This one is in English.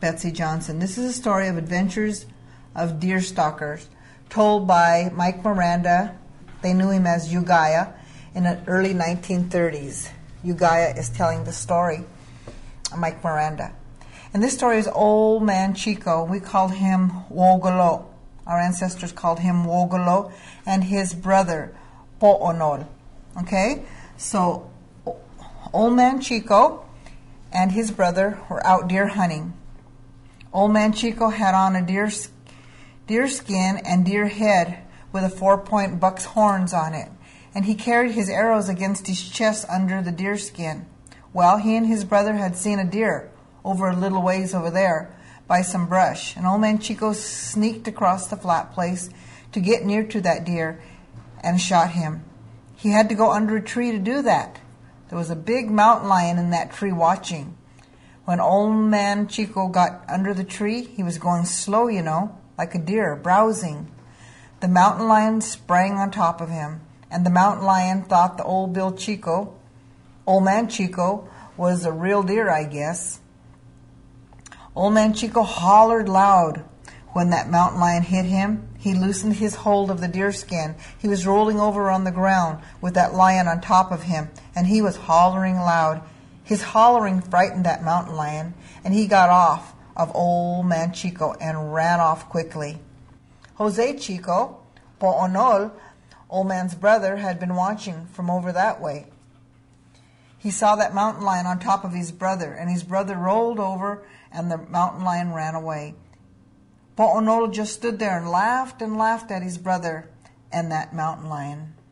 Betsy Johnson. This is a story of adventures of deer stalkers told by Mike Miranda. They knew him as Ugaya in the early 1930s. Ugaya is telling the story of Mike Miranda. And this story is Old Man Chico. We called him Wogolo. Our ancestors called him Wogolo, and his brother Po'onol. Okay? So Old Man Chico and his brother were out deer hunting. Old Man Chico had on a deer skin and deer head with a 4-point buck's horns on it, and he carried his arrows against his chest under the deer skin. Well, he and his brother had seen a deer over a little ways over there by some brush, and Old Man Chico sneaked across the flat place to get near to that deer and shot him. He had to go under a tree to do that. There was a big mountain lion in that tree watching. When Old Man Chico got under the tree, he was going slow, like a deer, browsing. The mountain lion sprang on top of him, and the mountain lion thought the Old Man Chico, was a real deer, I guess. Old Man Chico hollered loud when that mountain lion hit him. He loosened his hold of the deer skin. He was rolling over on the ground with that lion on top of him, and he was hollering loud. His hollering frightened that mountain lion, and he got off of Old Man Chico and ran off quickly. Jose Chico, Po'onol, Old Man's brother, had been watching from over that way. He saw that mountain lion on top of his brother, and his brother rolled over, and the mountain lion ran away. Po'onol just stood there and laughed at his brother and that mountain lion.